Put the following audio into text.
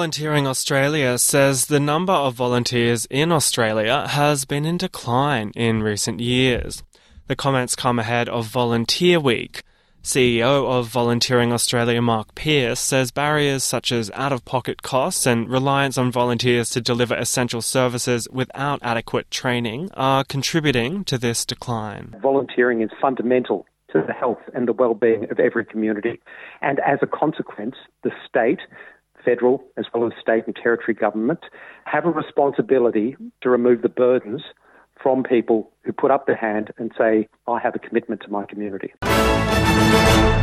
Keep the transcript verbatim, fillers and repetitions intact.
Volunteering Australia says the number of volunteers in Australia has been in decline in recent years. The comments come ahead of Volunteer Week. C E O of Volunteering Australia, Mark Pearce, says barriers such as out-of-pocket costs and reliance on volunteers to deliver essential services without adequate training are contributing to this decline. Volunteering is fundamental to the health and the well-being of every community. And as a consequence, the state, federal as well as state and territory government, have a responsibility to remove the burdens from people who put up their hand and say, I have a commitment to my community.